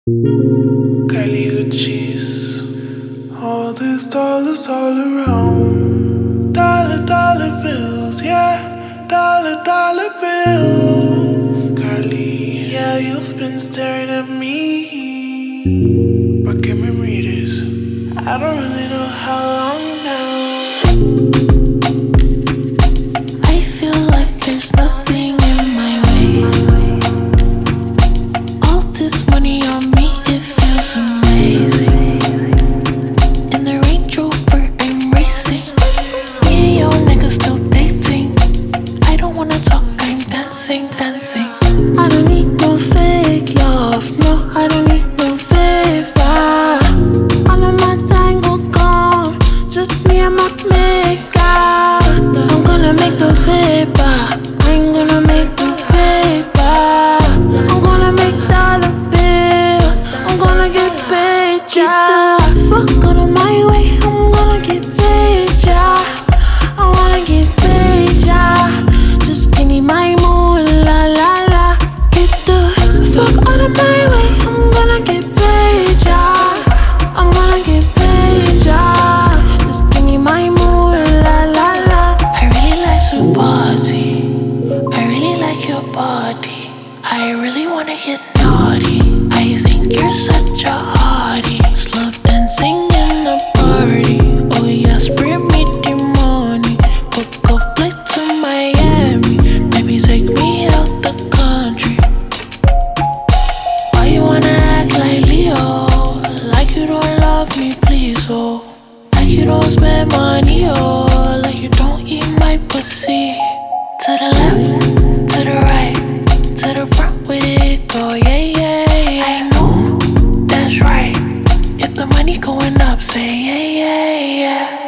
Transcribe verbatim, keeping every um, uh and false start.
Caliuchis. All these dollars all around. Dollar, dollar bills, yeah. Dollar, dollar bills. Cali. Yeah, you've been staring at me. Pa' que me mires. I don't really know how long now. I feel like there's nothing in my way. All this money on me, it feels amazing. In the Range Rover, I'm racing. Me and your nigga still dating. I don't wanna talk, I'm dancing, dancing. I don't need no fake love, no, I don't need no favor. All of my tango gone, just me and my maker. I'm gonna make the paper, I'm gonna make the paper. I'm gonna make dollar bills, I'm gonna get paid, yeah. Fuck out of my way, I'm gonna get paid, yeah. I wanna get paid, yeah. Just give me my moolah, la la. Get the fuck out of my way, I'm gonna get paid, yeah. I'm gonna get paid, yeah. Just give me my moolah, la la. I really like your body, I really like your body. I really wanna get naughty. I think you're such a hottie. Slow dancing in the party. Oh yes, bring me the money. Book a flight to Miami. Maybe take me out the country. Why you wanna act like Leo? Like you don't love me, please, oh. Like you don't spend money, oh. Like you don't eat my pussy. To the left, to the right, to the front with it go, yeah, yeah, yeah. I know, that's right. If the money going up, say yeah, yeah, yeah.